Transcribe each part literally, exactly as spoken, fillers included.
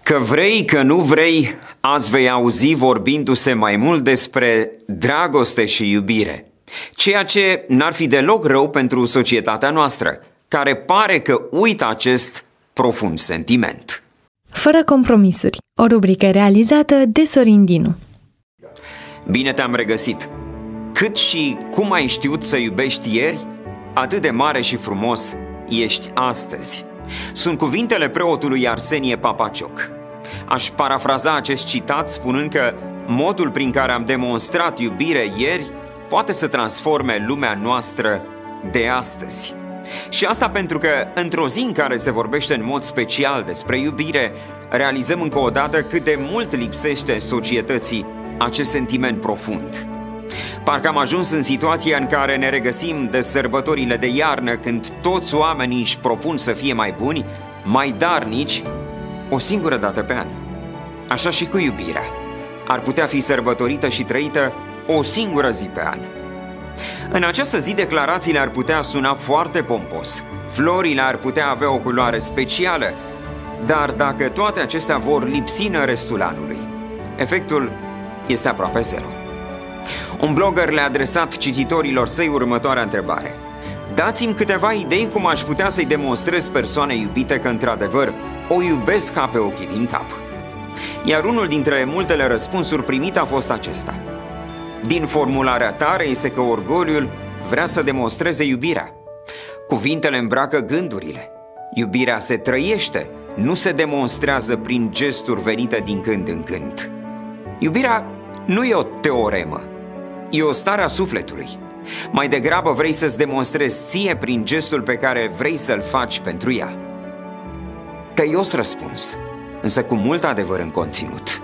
Că vrei, că nu vrei, azi vei auzi vorbindu-se mai mult despre dragoste și iubire, ceea ce n-ar fi deloc rău pentru societatea noastră, care pare că uită acest profund sentiment. Fără compromisuri, o rubrică realizată de Sorin Dinu. Bine te-am regăsit! Cât și cum ai știut să iubești ieri, atât de mare și frumos ești astăzi. Sunt cuvintele preotului Arsenie Papacioc. Aș parafraza acest citat spunând că modul prin care am demonstrat iubire ieri poate să transforme lumea noastră de astăzi. Și asta pentru că într-o zi în care se vorbește în mod special despre iubire, realizăm încă o dată cât de mult lipsește societății acest sentiment profund. Parcă am ajuns în situația în care ne regăsim de sărbătorile de iarnă, când toți oamenii își propun să fie mai buni, mai darnici, o singură dată pe an. Așa și cu iubirea. Ar putea fi sărbătorită și trăită o singură zi pe an. În această zi declarațiile ar putea suna foarte pompos, florile ar putea avea o culoare specială, dar dacă toate acestea vor lipsi în restul anului, efectul este aproape zero. Un blogger le-a adresat cititorilor săi următoarea întrebare: dați-mi câteva idei cum aș putea să-i demonstrez persoanei iubite că într-adevăr o iubesc ca pe ochii din cap. Iar unul dintre multele răspunsuri primite a fost acesta: din formularea ta reiese că orgoliul vrea să demonstreze iubirea. Cuvintele îmbracă gândurile. Iubirea se trăiește, nu se demonstrează prin gesturi venite din când în când. Iubirea nu e o teoremă, e o stare a sufletului. Mai degrabă vrei să-ți demonstrezi ție prin gestul pe care vrei să-l faci pentru ea. Tăios răspuns, însă cu mult adevăr în conținut.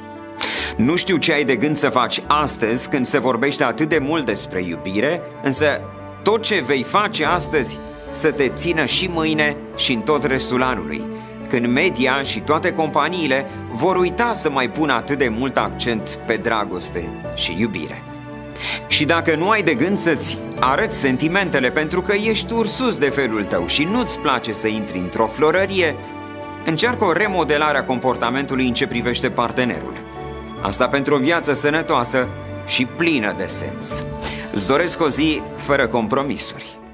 Nu știu ce ai de gând să faci astăzi când se vorbește atât de mult despre iubire, însă tot ce vei face astăzi să te țină și mâine și în tot restul anului, când media și toate companiile vor uita să mai pună atât de mult accent pe dragoste și iubire. Și dacă nu ai de gând să-ți arăți sentimentele pentru că ești ursus de felul tău și nu-ți place să intri într-o florărie, încearcă o remodelare a comportamentului în ce privește partenerul. Asta pentru o viață sănătoasă și plină de sens. Îți doresc o zi fără compromisuri.